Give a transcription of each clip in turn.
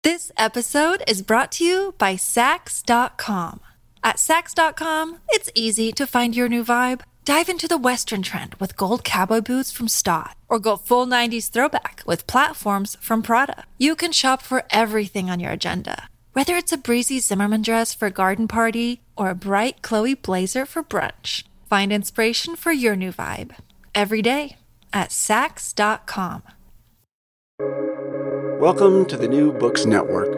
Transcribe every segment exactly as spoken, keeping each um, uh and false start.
This episode is brought to you by Sax dot com. At Sax dot com, it's easy to find your new vibe. Dive into the Western trend with gold cowboy boots from Stott, or go full nineties throwback with platforms from Prada. You can shop for everything on your agenda, whether it's a breezy Zimmermann dress for a garden party or a bright Chloe blazer for brunch. Find inspiration for your new vibe every day at Sax dot com. Welcome to the New Books Network.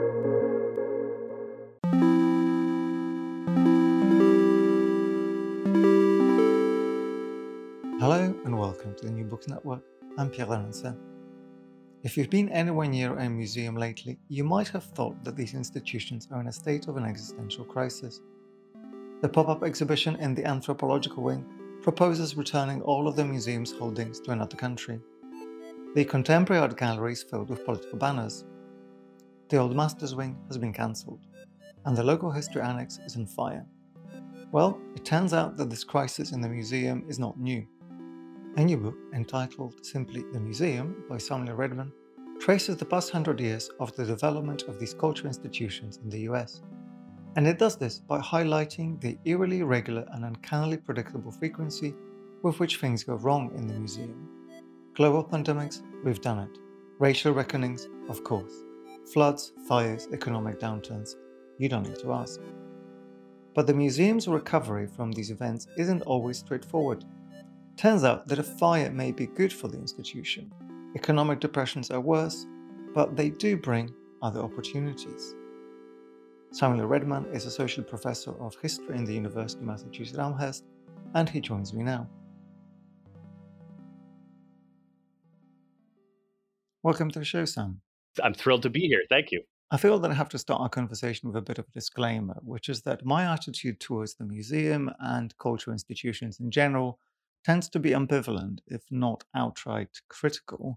Hello and welcome to the New Books Network. I'm Pierre Lemonset. If you've been anywhere near a museum lately, you might have thought that these institutions are in a state of an existential crisis. The pop-up exhibition in the anthropological wing proposes returning all of the museum's holdings to another country. The contemporary art gallery is filled with political banners. The old Masters wing has been cancelled, and the local history annex is on fire. Well, it turns out that this crisis in the museum is not new. A new book, entitled simply The Museum by Samuel Redman, traces the past hundred years of the development of these cultural institutions in the U S. And it does this by highlighting the eerily regular and uncannily predictable frequency with which things go wrong in the museum. Global pandemics, we've done it. Racial reckonings, of course. Floods, fires, economic downturns, you don't need to ask. But the museum's recovery from these events isn't always straightforward. Turns out that a fire may be good for the institution. Economic depressions are worse, but they do bring other opportunities. Samuel Redman is Associate Professor of History in the University of Massachusetts Amherst, and he joins me now. Welcome to the show, Sam. I'm thrilled to be here. Thank you. I feel that I have to start our conversation with a bit of a disclaimer, which is that my attitude towards the museum and cultural institutions in general tends to be ambivalent, if not outright critical.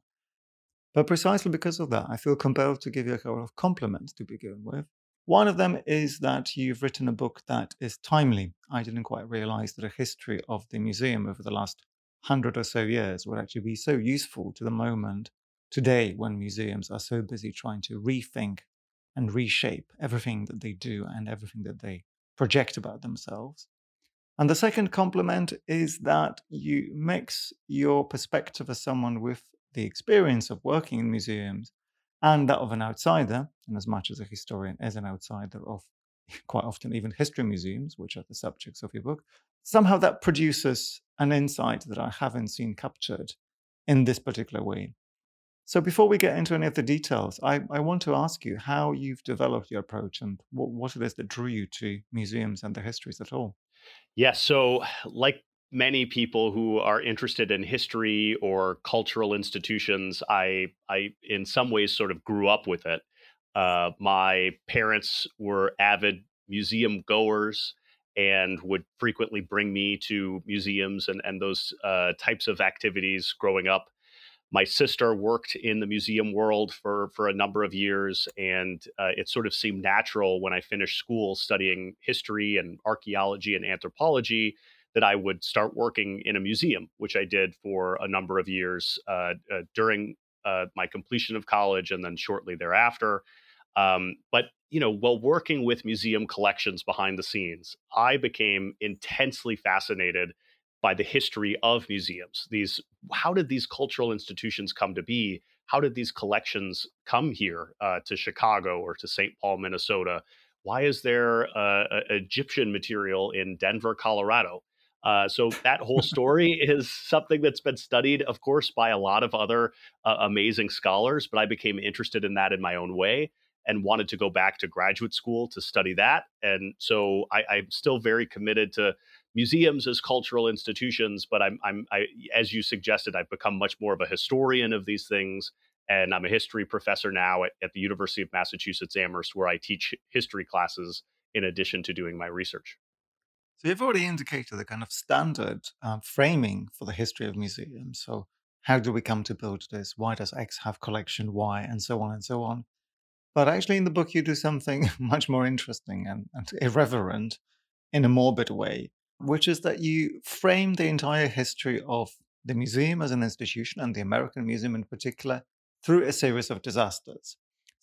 But precisely because of that, I feel compelled to give you a couple of compliments to begin with. One of them is that you've written a book that is timely. I didn't quite realize that a history of the museum over the last hundred or so years would actually be so useful to the moment today, when museums are so busy trying to rethink and reshape everything that they do and everything that they project about themselves. And the second compliment is that you mix your perspective as someone with the experience of working in museums and that of an outsider, and as much as a historian is an outsider of quite often even history museums, which are the subjects of your book, somehow that produces an insight that I haven't seen captured in this particular way. So before we get into any of the details, I, I want to ask you how you've developed your approach and what, what it is that drew you to museums and their histories at all. Yeah, so like many people who are interested in history or cultural institutions, I, I in some ways sort of grew up with it. Uh, my parents were avid museum goers and would frequently bring me to museums and, and those uh, types of activities growing up. My sister worked in the museum world for, for a number of years, and uh, it sort of seemed natural when I finished school studying history and archaeology and anthropology that I would start working in a museum, which I did for a number of years uh, uh, during uh, my completion of college and then shortly thereafter. Um, but, you know, while working with museum collections behind the scenes, I became intensely fascinated by the history of museums. These, how did these cultural institutions come to be? How did these collections come here uh, to Chicago or to Saint Paul, Minnesota? Why is there uh, a, Egyptian material in Denver, Colorado? Uh, so that whole story is something that's been studied, of course, by a lot of other uh, amazing scholars, but I became interested in that in my own way and wanted to go back to graduate school to study that. And so I, I'm still very committed to museums as cultural institutions, but I'm, I'm, I, as you suggested, I've become much more of a historian of these things, and I'm a history professor now at, at the University of Massachusetts Amherst, where I teach history classes in addition to doing my research. So you've already indicated the kind of standard uh, framing for the history of museums. So how do we come to build this? Why does X have collection Y, and so on and so on? But actually in the book you do something much more interesting and, and irreverent in a morbid way, which is that you frame the entire history of the museum as an institution, and the American Museum in particular, through a series of disasters.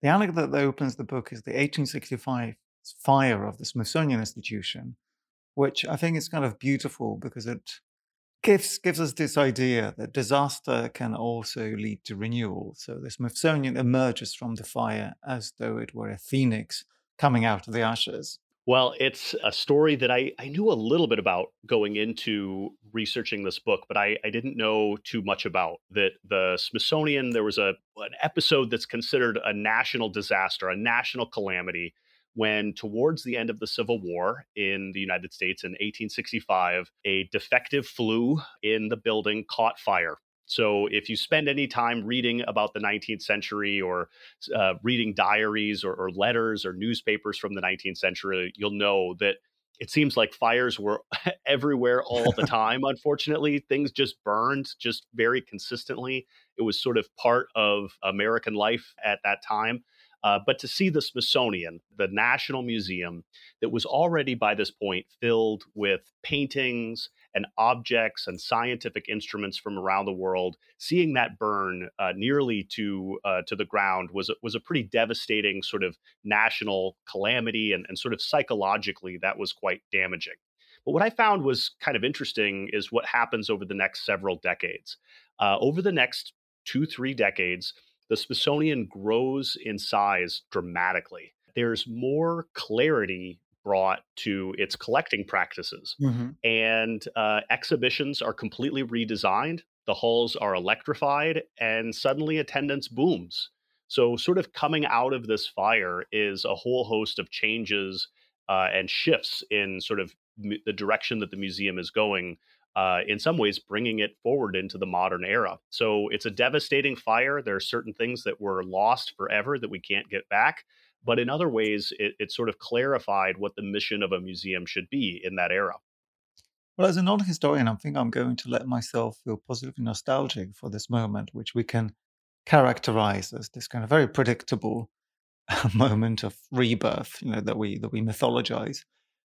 The anecdote that opens the book is the eighteen sixty-five fire of the Smithsonian Institution, which I think is kind of beautiful because it gives gives us this idea that disaster can also lead to renewal. So the Smithsonian emerges from the fire as though it were a phoenix coming out of the ashes. Well, it's a story that I, I knew a little bit about going into researching this book, but I, I didn't know too much about that. The Smithsonian, there was a an episode that's considered a national disaster, a national calamity, when towards the end of the Civil War in the United States in eighteen sixty-five, a defective flue in the building caught fire. So if you spend any time reading about the nineteenth century or uh, reading diaries or, or letters or newspapers from the nineteenth century, you'll know that it seems like fires were everywhere all the time. Unfortunately, things just burned just very consistently. It was sort of part of American life at that time. Uh, but to see the Smithsonian, the National Museum, that was already by this point filled with paintings and objects and scientific instruments from around the world, seeing that burn uh, nearly to uh, to the ground was was a pretty devastating sort of national calamity, and, and sort of psychologically that was quite damaging. But what I found was kind of interesting is what happens over the next several decades. Uh, over the next two, three decades, the Smithsonian grows in size dramatically. There's more clarity brought to its collecting practices, Mm-hmm. and uh, exhibitions are completely redesigned. The halls are electrified, and suddenly attendance booms. So, sort of coming out of this fire is a whole host of changes uh, and shifts in sort of mu- the direction that the museum is going, uh, in some ways bringing it forward into the modern era. So it's a devastating fire. There are certain things that were lost forever that we can't get back. But in other ways, it, it sort of clarified what the mission of a museum should be in that era. Well, as a non-historian, I think I'm going to let myself feel positively nostalgic for this moment, which we can characterize as this kind of very predictable moment of rebirth, you know, that we that we mythologize.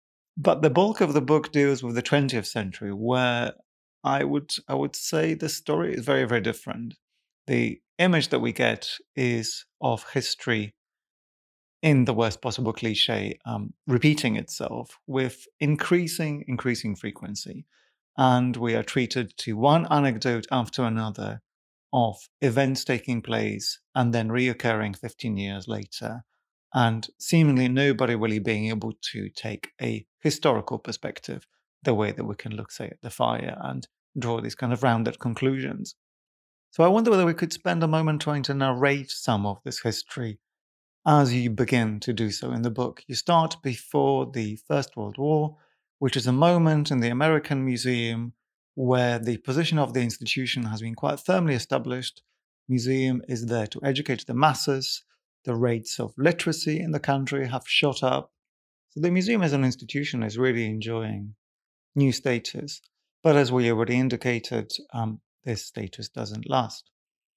But the bulk of the book deals with the twentieth century, where I would I would say the story is very, very different. The image that we get is of history in the worst possible cliche, um, repeating itself with increasing, increasing frequency. And we are treated to one anecdote after another of events taking place and then reoccurring fifteen years later, and seemingly nobody really being able to take a historical perspective the way that we can look, say, at the fire and draw these kind of rounded conclusions. So I wonder whether we could spend a moment trying to narrate some of this history as you begin to do so in the book. You start before the First World War, which is a moment in the American Museum where the position of the institution has been quite firmly established. Museum is there to educate the masses. The rates of literacy in the country have shot up. So the museum as an institution is really enjoying new status. But as we already indicated, um, this status doesn't last.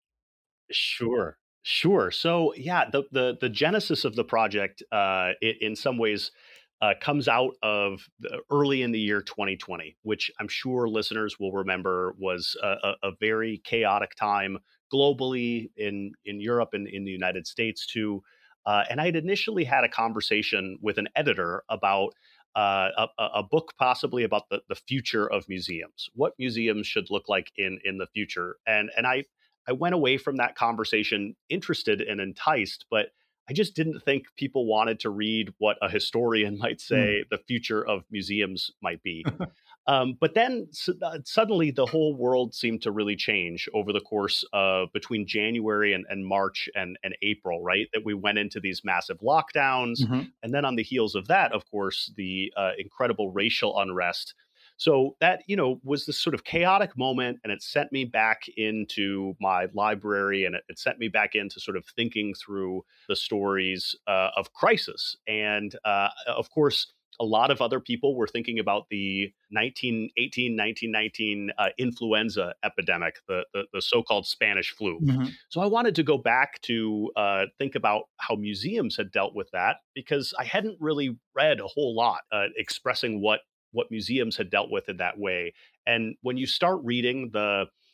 Sure. Sure. So yeah, the the the genesis of the project, uh, it, in some ways, uh, comes out of the, early in the year twenty twenty, which I'm sure listeners will remember was a, a, a very chaotic time globally, in in Europe and in the United States too. Uh, and I'd initially had a conversation with an editor about uh, a, a a book possibly about the, the future of museums, what museums should look like in in the future, and and I I went away from that conversation interested and enticed, but I just didn't think people wanted to read what a historian might Mm. say the future of museums might be. Um, but then su- uh, suddenly the whole world seemed to really change over the course of between January and, and March and, and April, right? That we went into these massive lockdowns. Mhm. And then on the heels of that, of course, the uh, incredible racial unrest. So that, you know, was this sort of chaotic moment, and it sent me back into my library, and it, it sent me back into sort of thinking through the stories uh, of crisis. And uh, of course, a lot of other people were thinking about the nineteen eighteen, nineteen nineteen uh, influenza epidemic, the, the, the so-called Spanish flu. Mhm. So I wanted to go back to uh, think about how museums had dealt with that, because I hadn't really read a whole lot uh, expressing what what museums had dealt with in that way. And when you start reading the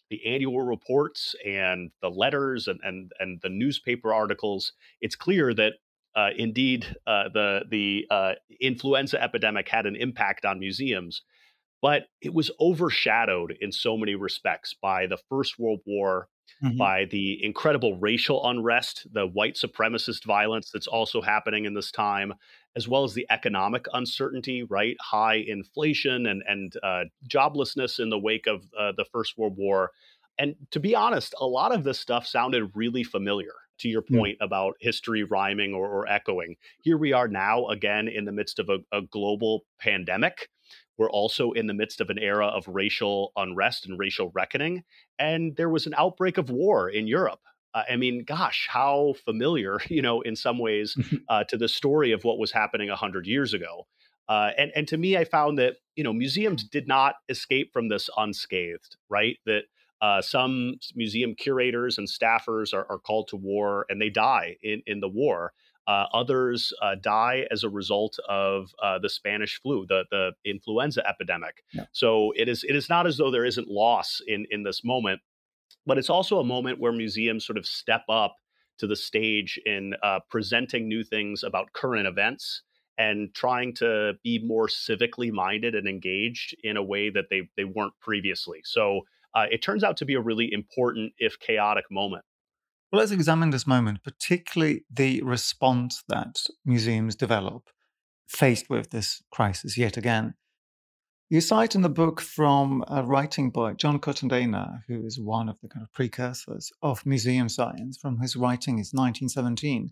the annual reports and the letters and and, and the newspaper articles, it's clear that uh, indeed uh, the the uh, influenza epidemic had an impact on museums, but it was overshadowed in so many respects by the First World War, Mhm. by the incredible racial unrest, the white supremacist violence that's also happening in this time, as well as the economic uncertainty, right? High inflation and and uh, joblessness in the wake of uh, the First World War. And to be honest, a lot of this stuff sounded really familiar. To your Mm. point about history rhyming or, or echoing, here we are now again in the midst of a, a global pandemic. We're also in the midst of an era of racial unrest and racial reckoning. And there was an outbreak of war in Europe. Uh, I mean, gosh, how familiar, you know, in some ways, uh, to the story of what was happening a hundred years ago. Uh, and and to me, I found that you know museums did not escape from this unscathed, right? That uh, some museum curators and staffers are, are called to war and they die in in the war. Uh, others uh, die as a result of uh, the Spanish flu, the the influenza epidemic. Yeah. So it is it is not as though there isn't loss in in this moment, but it's also a moment where museums sort of step up to the stage in uh, presenting new things about current events and trying to be more civically minded and engaged in a way that they they weren't previously. So uh, it turns out to be a really important, if chaotic, moment. Well, let's examine this moment, particularly the response that museums develop faced with this crisis yet again. You cite in the book from a writing by John Cotton-Dana, who is one of the kind of precursors of museum science. From his writing in nineteen seventeen,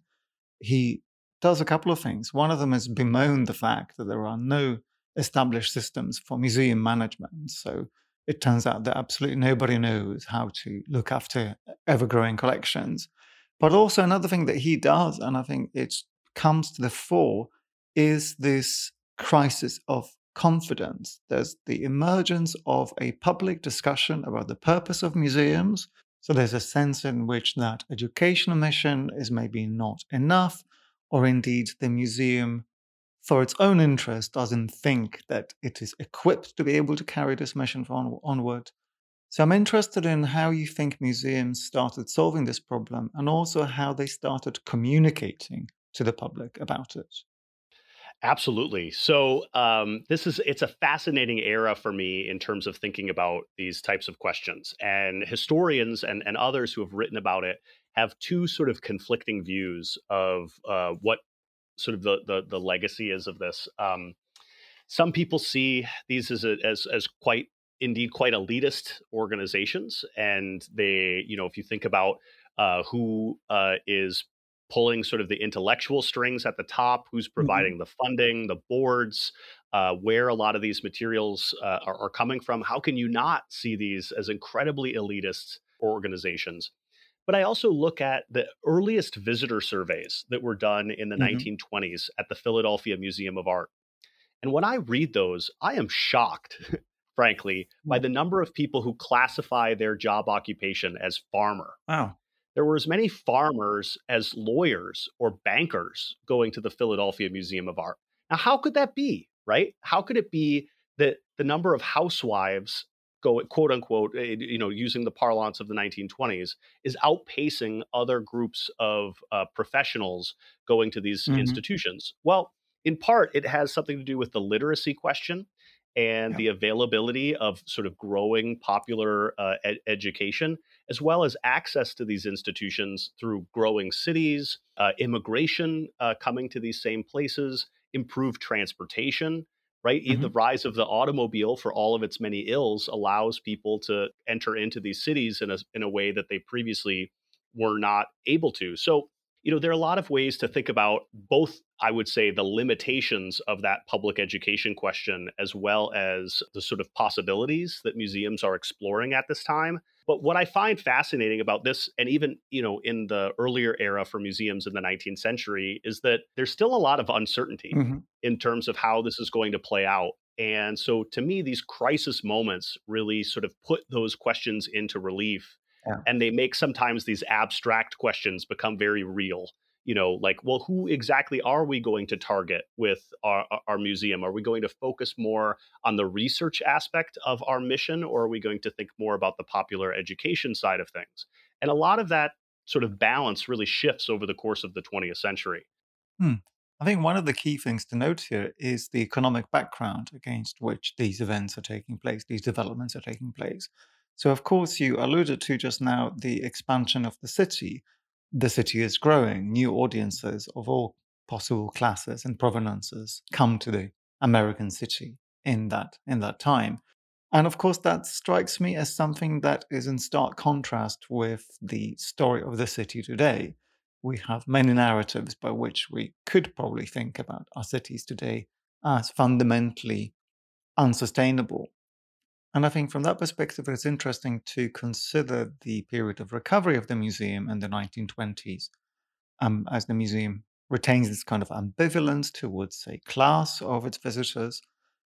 he does a couple of things. One of them is bemoan the fact that there are no established systems for museum management. So it turns out that absolutely nobody knows how to look after ever-growing collections. But also another thing that he does, and I think it comes to the fore, is this crisis of confidence. There's the emergence of a public discussion about the purpose of museums. So there's a sense in which that educational mission is maybe not enough, or indeed the museum, for its own interest, doesn't think that it is equipped to be able to carry this mission on, onward. So I'm interested in how you think museums started solving this problem and also how they started communicating to the public about it. Absolutely. So um, this is it's a fascinating era for me in terms of thinking about these types of questions. And historians and, and others who have written about it have two sort of conflicting views of uh, what sort of the, the the legacy is of this. Um, some people see these as a, as as quite indeed quite elitist organizations, and they you know if you think about uh, who uh, is pulling sort of the intellectual strings at the top, who's Mhm. providing the funding, the boards, uh, where a lot of these materials uh, are, are coming from. How can you not see these as incredibly elitist organizations? But I also look at the earliest visitor surveys that were done in the Mhm. nineteen twenties at the Philadelphia Museum of Art. And when I read those, I am shocked, frankly, by Yeah. the number of people who classify their job occupation as farmer. Wow. There were as many farmers as lawyers or bankers going to the Philadelphia Museum of Art. Now, how could that be, right? How could it be that the number of housewives go, quote unquote, eh, you know, using the parlance of the nineteen twenties, is outpacing other groups of uh, professionals going to these Mhm. institutions? Well, in part, it has something to do with the literacy question and Yeah. the availability of sort of growing popular uh, ed- education, as well as access to these institutions through growing cities, uh, immigration uh, coming to these same places, improved transportation, right? E- The Mhm. rise of the automobile, for all of its many ills, allows people to enter into these cities in a, in a way that they previously were not able to. So, you know, there are a lot of ways to think about both, I would say, the limitations of that public education question, as well as the sort of possibilities that museums are exploring at this time. But what I find fascinating about this, and even, you know, in the earlier era for museums in the nineteenth century, is that there's still a lot of uncertainty Mhm. in terms of how this is going to play out. And so to me, these crisis moments really sort of put those questions into relief, Yeah. and they make sometimes these abstract questions become very real. you know, like, well, who exactly are we going to target with our, our museum? Are we going to focus more on the research aspect of our mission, or are we going to think more about the popular education side of things? And a lot of that sort of balance really shifts over the course of the twentieth century. Hmm. I think one of the key things to note here is the economic background against which these events are taking place, these developments are taking place. So, of course, you alluded to just now the expansion of the city. The city is growing, new audiences of all possible classes and provenances come to the American city in that in that time. And of course, that strikes me as something that is in stark contrast with the story of the city today. We have many narratives by which we could probably think about our cities today as fundamentally unsustainable. And I think from that perspective, it's interesting to consider the period of recovery of the museum in the nineteen twenties, um, as the museum retains this kind of ambivalence towards a class of its visitors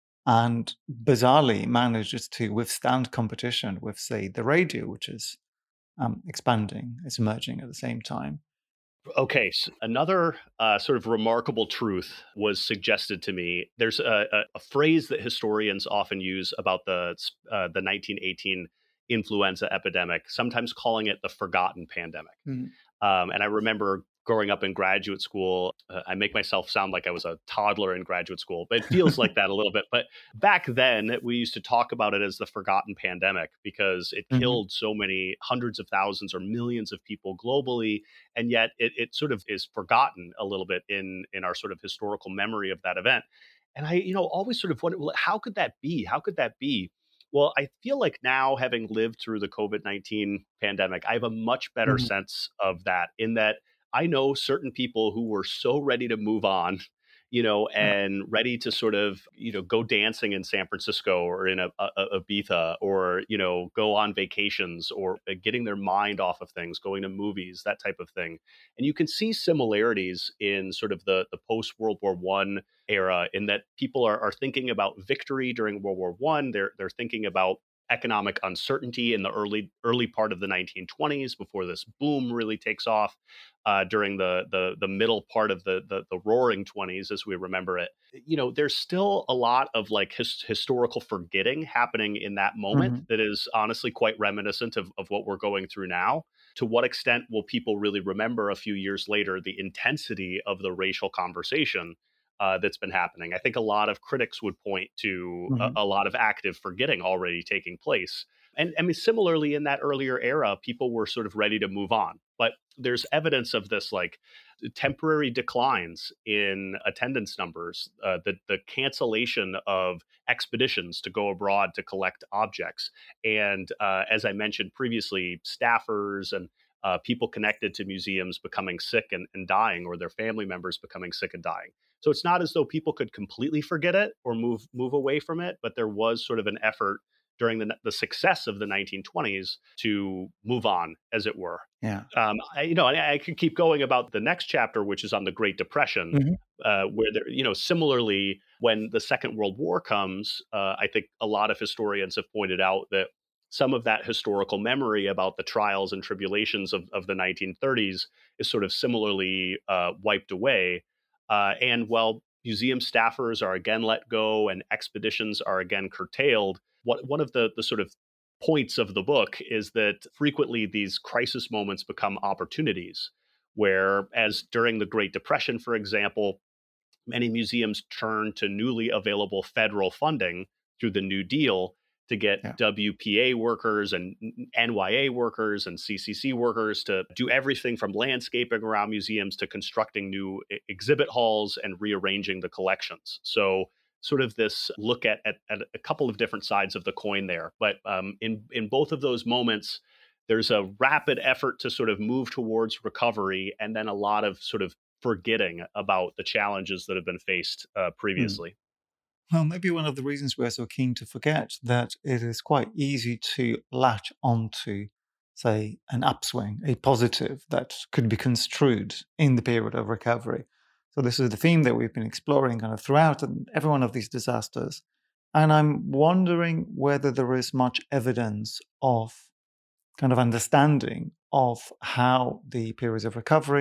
and bizarrely manages to withstand competition with, say, the radio, which is um, expanding, it's emerging at the same time. Okay, so another uh, sort of remarkable truth was suggested to me. There's a, a, a phrase that historians often use about the uh, the nineteen eighteen influenza epidemic, sometimes calling it the forgotten pandemic. Mm. Um, and I remember growing up in graduate school, uh, I make myself sound like I was a toddler in graduate school, but it feels like that a little bit. But back then, we used to talk about it as the forgotten pandemic because it Mhm. killed so many hundreds of thousands or millions of people globally. And yet it, it sort of is forgotten a little bit in, in our sort of historical memory of that event. And I, you know, always sort of wondered, well, how could that be? How could that be? Well, I feel like now, having lived through the COVID nineteen pandemic, I have a much better Mhm. sense of that, in that I know certain people who were so ready to move on, you know, Yeah. and ready to sort of, you know, go dancing in San Francisco or in a, a, a Ibiza, or, you know, go on vacations, or uh, getting their mind off of things, going to movies, that type of thing. And you can see similarities in sort of the, the post World War One era, in that people are, are thinking about victory during World War One. They're they're thinking about economic uncertainty in the early early part of the nineteen twenties, before this boom really takes off uh, during the, the the middle part of the, the the Roaring Twenties, as we remember it. You know, there's still a lot of like his, historical forgetting happening in that moment Mhm. that is honestly quite reminiscent of, of what we're going through now. To what extent will people really remember a few years later the intensity of the racial conversation uh, that's been happening? I think a lot of critics would point to a, Mhm. a lot of active forgetting already taking place. And I mean, similarly, in that earlier era, people were sort of ready to move on. But there's evidence of this, like, temporary declines in attendance numbers, uh, the, the cancellation of expeditions to go abroad to collect objects. And uh, as I mentioned previously, staffers and uh, people connected to museums becoming sick and, and dying, or their family members becoming sick and dying. So it's not as though people could completely forget it or move move away from it, but there was sort of an effort during the, the success of the nineteen twenties to move on, as it were. Yeah. Um, I, you know, I, I could keep going about the next chapter, which is on the Great Depression, Mhm. uh, where there, you know, similarly, when the Second World War comes, uh, I think a lot of historians have pointed out that some of that historical memory about the trials and tribulations of, of the nineteen thirties is sort of similarly uh, wiped away. Uh, and while museum staffers are again let go and expeditions are again curtailed, what one of the the sort of points of the book is that frequently these crisis moments become opportunities, where, as during the Great Depression, for example, many museums turn to newly available federal funding through the New Deal to get Yeah. W P A workers and N Y A workers and C C C workers to do everything from landscaping around museums to constructing new e- exhibit halls and rearranging the collections. So, sort of this look at, at, at a couple of different sides of the coin there. But um, in, in both of those moments, there's a rapid effort to sort of move towards recovery, and then a lot of sort of forgetting about the challenges that have been faced uh, Mm. previously. Well, maybe one of the reasons we're so keen to forget that it is quite easy to latch onto, say, an upswing, a positive that could be construed in the period of recovery. So this is the theme that we've been exploring kind of throughout and every one of these disasters. And I'm wondering whether there is much evidence of kind of understanding of how the periods of recovery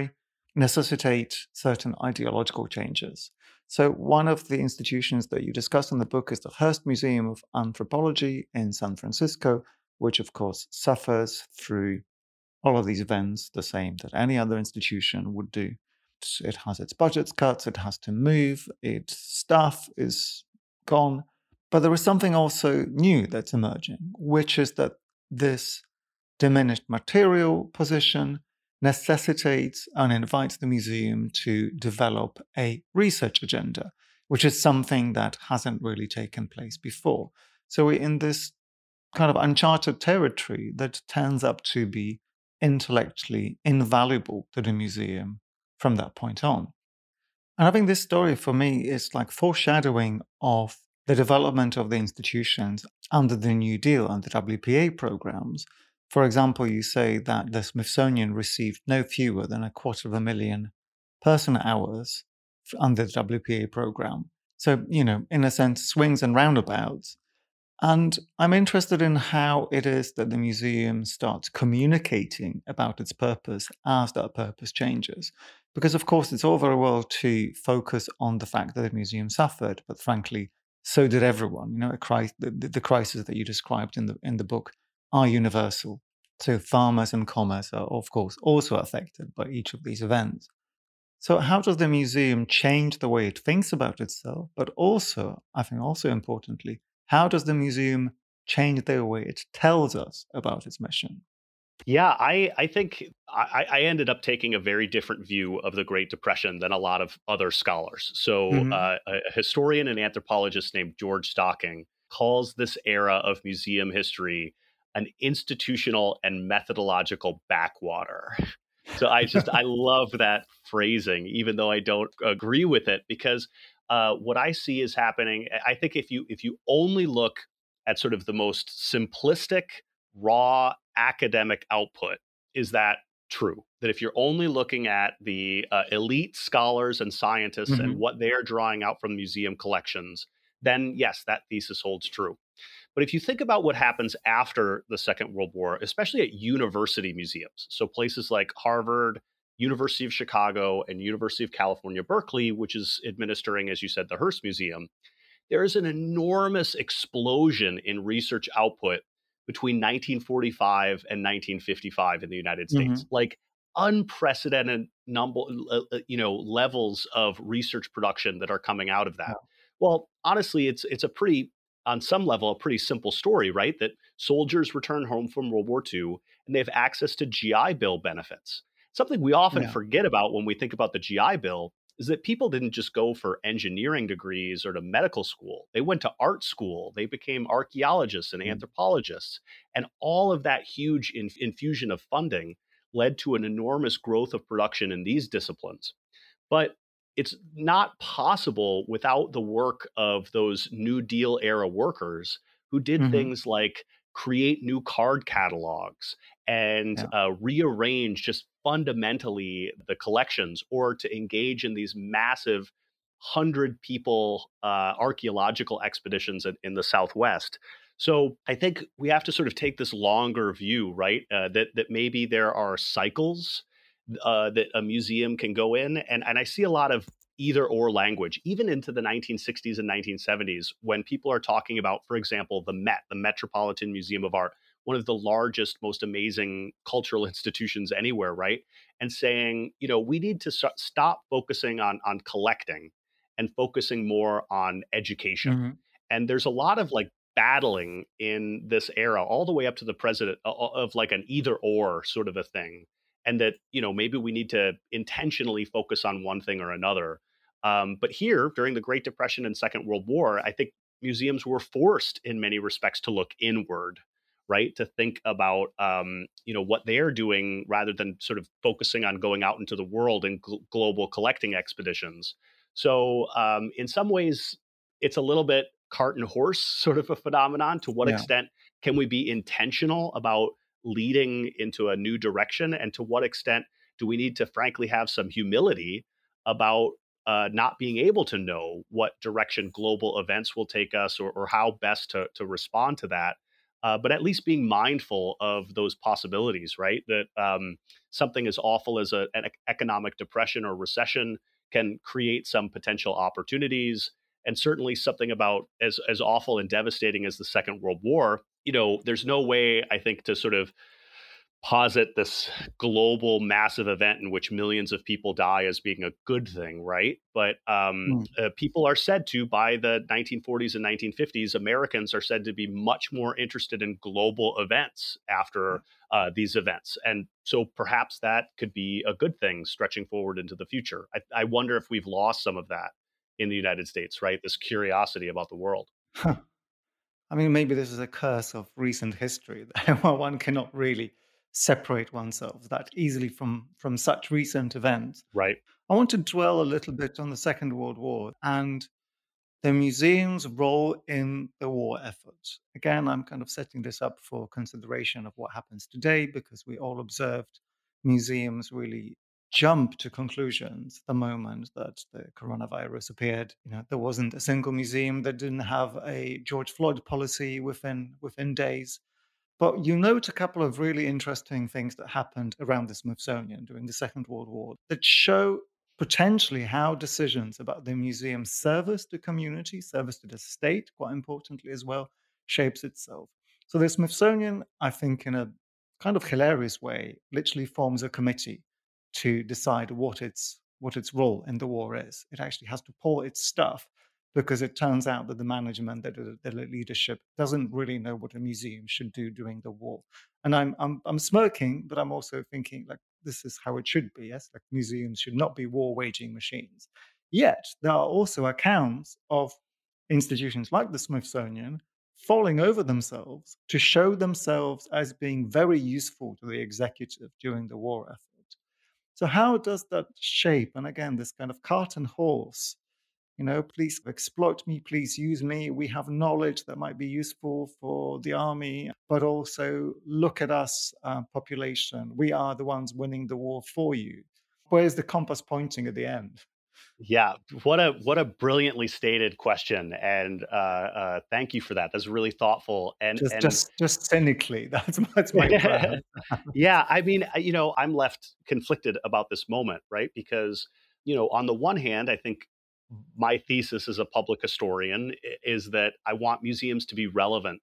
necessitate certain ideological changes. So one of the institutions that you discuss in the book is the Hearst Museum of Anthropology in San Francisco, which of course suffers through all of these events the same that any other institution would do. It has its budgets cut, it has to move, its staff is gone. But there is something also new that's emerging, which is that this diminished material position necessitates and invites the museum to develop a research agenda, which is something that hasn't really taken place before. So we're in this kind of uncharted territory that turns up to be intellectually invaluable to the museum from that point on. And I think this story for me is like foreshadowing of the development of the institutions under the New Deal and the W P A programs. For example, you say that the Smithsonian received no fewer than a quarter of a million person hours under the W P A program. So, you know, in a sense, swings and roundabouts. And I'm interested in how it is that the museum starts communicating about its purpose as that purpose changes. Because, of course, it's all very well to focus on the fact that the museum suffered, but frankly, so did everyone. You know, a cri- the, the crisis that you described in the in the book are universal. So farmers and commerce are, of course, also affected by each of these events. So how does the museum change the way it thinks about itself? But also, I think also importantly, how does the museum change the way it tells us about its mission? Yeah, I, I think I, I ended up taking a very different view of the Great Depression than a lot of other scholars. So, Mm-hmm. uh, a historian and anthropologist named George Stocking calls this era of museum history an institutional and methodological backwater. So, I just, I love that phrasing, even though I don't agree with it, because uh, what I see is happening. I think if you if you only look at sort of the most simplistic, raw academic output, is that true? That if you're only looking at the uh, elite scholars and scientists and Mm-hmm. what they're drawing out from museum collections, then yes, that thesis holds true. But if you think about what happens after the Second World War, especially at university museums, so places like Harvard, University of Chicago, and University of California, Berkeley, which is administering, as you said, the Hearst Museum, there is an enormous explosion in research output between nineteen forty-five and nineteen fifty-five in the United Mm-hmm. States. Like unprecedented number, uh, uh, you know, levels of research production that are coming out of Yeah. that. Well, honestly, it's it's a pretty, on some level, a pretty simple story, right? That soldiers return home from World War two and they have access to G I Bill benefits. Something we often Yeah. forget about when we think about the G I Bill is that people didn't just go for engineering degrees or to medical school. They went to art school. They became archaeologists and Mm. anthropologists. And all of that huge in- infusion of funding led to an enormous growth of production in these disciplines. But it's not possible without the work of those New Deal era workers who did Mm-hmm. things like create new card catalogs and Yeah. uh, rearrange just fundamentally the collections, or to engage in these massive hundred people uh, archaeological expeditions in, in the Southwest. So I think we have to sort of take this longer view, right? Uh, that that maybe there are cycles uh, that a museum can go in. And, and I see a lot of either or language, even into the nineteen sixties and nineteen seventies, when people are talking about, for example, the Met, the Metropolitan Museum of Art, one of the largest, most amazing cultural institutions anywhere, right? And saying, you know, we need to st- stop focusing on, on collecting and focusing more on education. Mm-hmm. And there's a lot of like battling in this era, all the way up to the president, uh, of like an either or sort of a thing. And that, you know, maybe we need to intentionally focus on one thing or another. Um, but here, during the Great Depression and Second World War, I think museums were forced in many respects to look inward, right? To think about, um, you know, what they're doing rather than sort of focusing on going out into the world and gl- global collecting expeditions. So um, in some ways, it's a little bit cart and horse sort of a phenomenon. To what Yeah. extent can we be intentional about leading into a new direction? And to what extent do we need to frankly have some humility about uh, not being able to know what direction global events will take us, or, or how best to, to respond to that? Uh, but at least being mindful of those possibilities, right? That um, something as awful as a, an economic depression or recession can create some potential opportunities. And certainly something about as, as awful and devastating as the Second World War, you know, there's no way, I think, to sort of posit this global massive event in which millions of people die as being a good thing, right? But um, Mm. uh, people are said to, by the nineteen forties and nineteen fifties, Americans are said to be much more interested in global events after uh, these events. And so perhaps that could be a good thing stretching forward into the future. I, I wonder if we've lost some of that in the United States, right? This curiosity about the world. Huh. I mean, maybe this is a curse of recent history that one cannot really separate oneself that easily from from such recent events. Right. I want to dwell a little bit on the Second World War and the museum's role in the war effort. Again, I'm kind of setting this up for consideration of what happens today because we all observed museums really jump to conclusions the moment that the coronavirus appeared. You know, there wasn't a single museum that didn't have a George Floyd policy within within days. But you note a couple of really interesting things that happened around the Smithsonian during the Second World War that show potentially how decisions about the museum's service to community, service to the state, quite importantly as well, shapes itself. So the Smithsonian, I think, in a kind of hilarious way, literally forms a committee to decide what its what its role in the war is. It actually has to pull its stuff because it turns out that the management, that the, the leadership doesn't really know what a museum should do during the war. And I'm I'm I'm smirking, but I'm also thinking like this is how it should be. Yes, like museums should not be war waging machines. Yet there are also accounts of institutions like the Smithsonian falling over themselves to show themselves as being very useful to the executive during the war effort. So how does that shape? And again, this kind of cart and horse, you know, please exploit me, please use me. We have knowledge that might be useful for the army, but also look at us, uh, population. We are the ones winning the war for you. Where's the compass pointing at the end? Yeah, what a what a brilliantly stated question, and uh, uh, thank you for that. That's really thoughtful, and Just, and just, just cynically. That's that's my prayer. yeah, I mean, I- you know, I'm left conflicted about this moment, right? Because you know, on the one hand, I think my thesis as a public historian i- is that I want museums to be relevant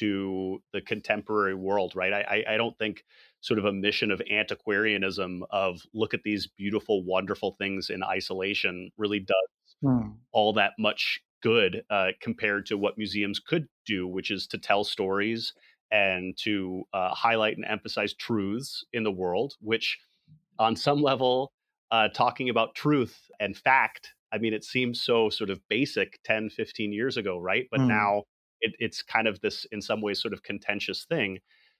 to the contemporary world, right? I, I I don't think sort of a mission of antiquarianism of look at these beautiful, wonderful things in isolation really does Hmm. all that much good uh, compared to what museums could do, which is to tell stories and to uh, highlight and emphasize truths in the world, which on some level, uh, talking about truth and fact, I mean, it seems so sort of basic ten, fifteen years ago, right? But Hmm. now it, it's kind of this, in some ways, sort of contentious thing.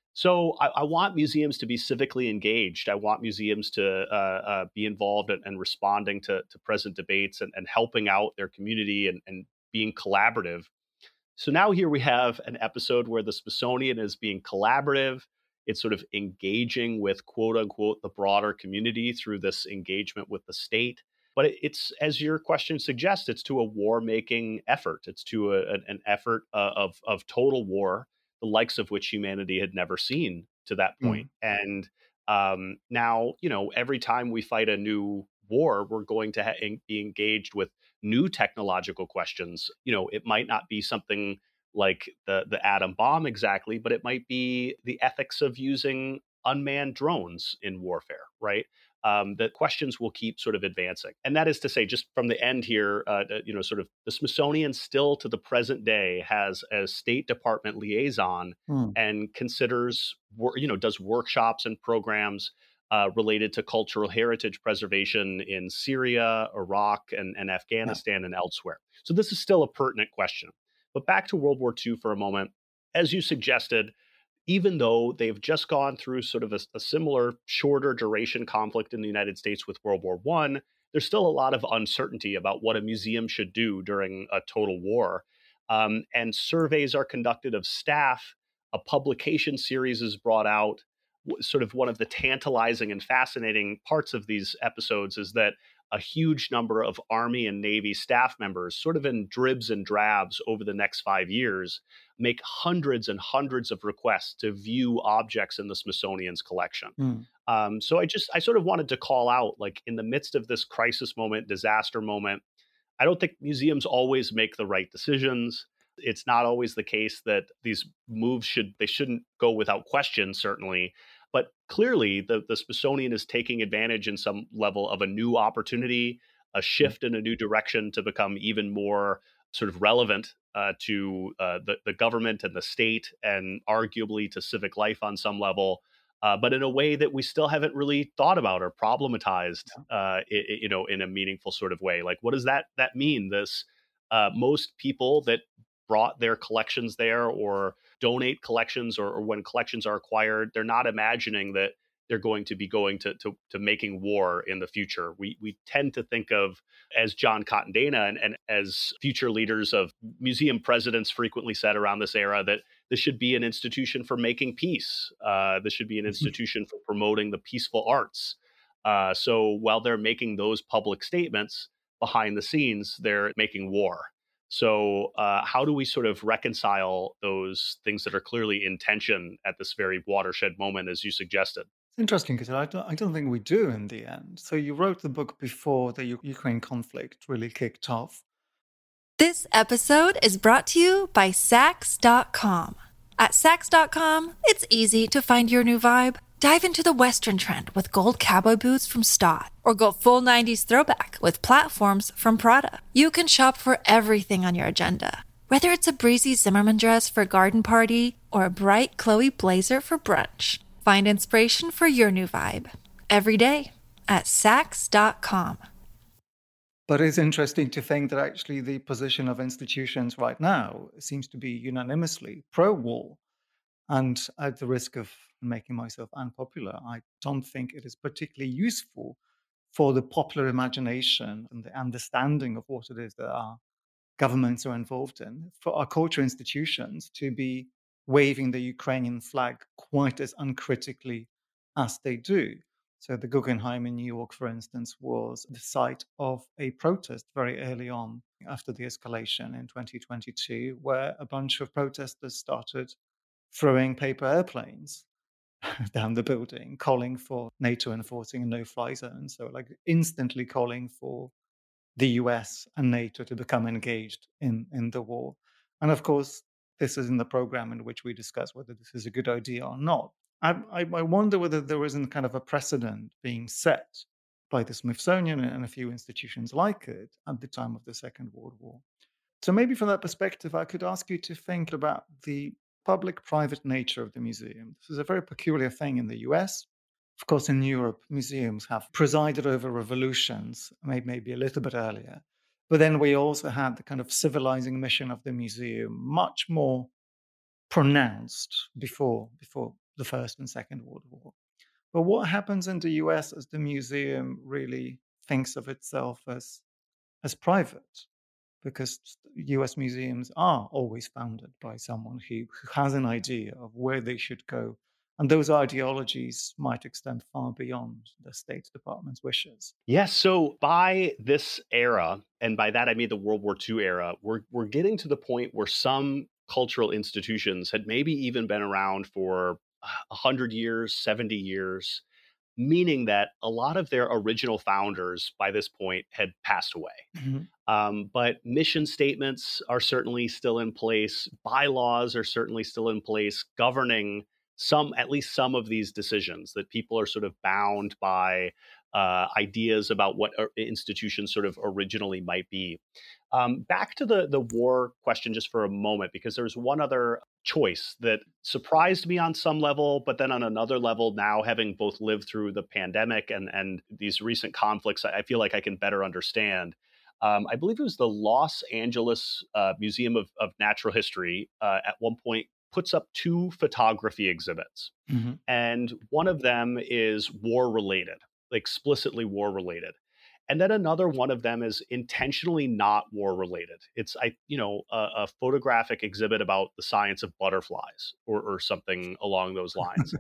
So I, I want museums to be civically engaged. I want museums to uh, uh, be involved and, and responding to, to present debates and, and helping out their community and, and being collaborative. So now here we have an episode where the Smithsonian is being collaborative. It's sort of engaging with quote unquote the broader community through this engagement with the state. But it- it's, as your question suggests, it's to a war making effort. It's to a, an an effort uh, of, of total war, the likes of which humanity had never seen to that Hmm. point. And um, now, you know, every time we fight a new war, we're going to ha- en- be engaged with new technological questions. You know, it might not be something like the the atom bomb exactly, but it might be the ethics of using unmanned drones in warfare, right? Um, the questions will keep sort of advancing, and that is to say, just from the end here, uh, uh, you know, sort of the Smithsonian still to the present day has a State Department liaison Hmm. and considers, wor- you know, does workshops and programs uh, related to cultural heritage preservation in Syria, Iraq, and, and Yeah. Afghanistan and elsewhere. So this is still a pertinent question. But back to World War Two for a moment. As you suggested, even though they've just gone through sort of a, a similar shorter duration conflict in the United States with World War One, there's still a lot of uncertainty about what a museum should do during a total war. Um, and surveys are conducted of staff. A publication series is brought out. W- Sort of one of the tantalizing and fascinating parts of these episodes is that a huge number of Army and Navy staff members, sort of in dribs and drabs over the next five years, make hundreds and hundreds of requests to view objects in the Smithsonian's collection. Mm. Um, so I just, I sort of wanted to call out, like, in the midst of this crisis moment, disaster moment, I don't think museums always make the right decisions. It's not always the case that these moves should, they shouldn't go without question, certainly. But clearly, the, the Smithsonian is taking advantage in some level of a new opportunity, a shift in a new direction to become even more sort of relevant uh, to uh, the, the government and the state, and arguably to civic life on some level, uh, but in a way that we still haven't really thought about or problematized, uh, i- i- you know, in a meaningful sort of way. Like, what does that that mean? This uh, most people that brought their collections there or donate collections, or, or when collections are acquired, they're not imagining that they're going to be going to, to, to making war in the future. We we tend to think of, as John Cotton Dana and, and as future leaders of museum presidents frequently said around this era, that this should be an institution for making peace. Uh, this should be an institution for promoting the peaceful arts. Uh, so while they're making those public statements, behind the scenes, they're making war. So uh, how do we sort of reconcile those things that are clearly in tension at this very watershed moment, as you suggested? It's interesting because I don't, I don't think we do in the end. So you wrote the book before the U- Ukraine conflict really kicked off. This episode is brought to you by Sax dot com. At Sax dot com, it's easy to find your new vibe. Dive into the Western trend with gold cowboy boots from Stott, or go full nineties throwback with platforms from Prada. You can shop for everything on your agenda, whether it's a breezy Zimmermann dress for a garden party or a bright Chloe blazer for brunch. Find inspiration for your new vibe every day at Sax dot com. But it's interesting to think that actually the position of institutions right now seems to be unanimously pro-war. And at the risk of making myself unpopular, I don't think it is particularly useful for the popular imagination and the understanding of what it is that our governments are involved in, for our culture institutions to be waving the Ukrainian flag quite as uncritically as they do. So the Guggenheim in New York, for instance, was the site of a protest very early on after the escalation in twenty twenty-two, where a bunch of protesters started throwing paper airplanes down the building, calling for NATO enforcing a no-fly zone. So like instantly calling for the U S and NATO to become engaged in, in the war. And of course, this is in the program in which we discuss whether this is a good idea or not. I, I, I wonder whether there isn't kind of a precedent being set by the Smithsonian and a few institutions like it at the time of the Second World War. So maybe from that perspective, I could ask you to think about the public-private nature of the museum. This is a very peculiar thing in the U S. Of course, in Europe, museums have presided over revolutions, may- maybe a little bit earlier. But then we also had the kind of civilizing mission of the museum much more pronounced before, before the First and Second World War. But what happens in the U S as the museum really thinks of itself as, as private? Because U S museums are always founded by someone who, who has an idea of where they should go. And those ideologies might extend far beyond the State Department's wishes. Yes. So by this era, and by that I mean the World War Two era, we're we're getting to the point where some cultural institutions had maybe even been around for a hundred years, seventy years, meaning that a lot of their original founders by this point had passed away. Mhm. Um, but mission statements are certainly still in place. Bylaws are certainly still in place, governing some, at least some of these decisions, that people are sort of bound by uh, ideas about what uh, institutions sort of originally might be. Um, back to the the war question just for a moment, because there's one other choice that surprised me on some level, but then on another level, now having both lived through the pandemic and and these recent conflicts, I I feel like I can better understand. Um, I believe it was the Los Angeles uh, Museum of, of Natural History uh, at one point puts up two photography exhibits. Mhm. And one of them is war related, explicitly war related. And then another one of them is intentionally not war related. It's I, you know, a, a photographic exhibit about the science of butterflies or, or something along those lines.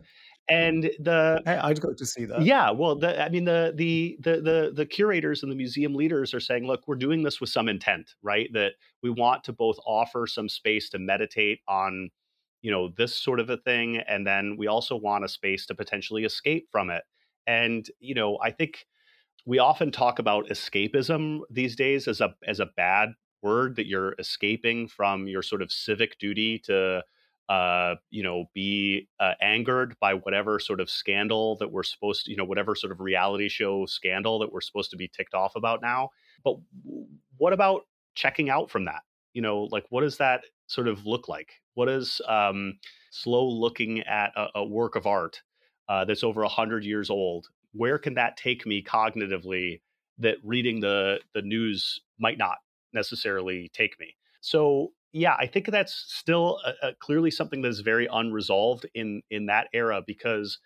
And the Hey, I'd go to see that. yeah, well, the, I mean, the, the the the the curators and the museum leaders are saying, look, we're doing this with some intent, right? That we want to both offer some space to meditate on, you know, this sort of a thing, and then we also want a space to potentially escape from it. And you know, I think we often talk about escapism these days as a as a bad word, that you're escaping from your sort of civic duty to uh you know be uh, angered by whatever sort of scandal that we're supposed to, you know whatever sort of reality show scandal that we're supposed to be ticked off about now. But w- what about checking out from that? You know like, what does that sort of look like? What is um slow looking at a, a work of art uh, that's over a hundred years old? Where can that take me cognitively that reading the the news might not necessarily take me? So yeah, I think that's still a, a clearly something that is very unresolved in in that era, because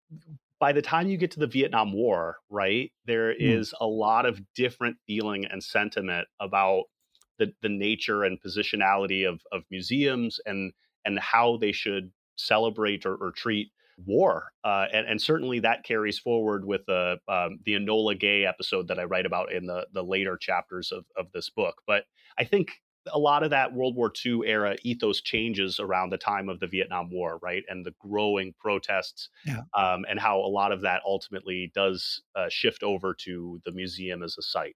by the time you get to the Vietnam War, right, there Hmm. is a lot of different feeling and sentiment about the the nature and positionality of of museums, and and how they should celebrate or, or treat war. Uh, and, and certainly that carries forward with the um, the Enola Gay episode that I write about in the the later chapters of of this book. But I think a lot of that World War two era ethos changes around the time of the Vietnam War, right? And the growing protests, Yeah. um, and how a lot of that ultimately does uh, shift over to the museum as a site.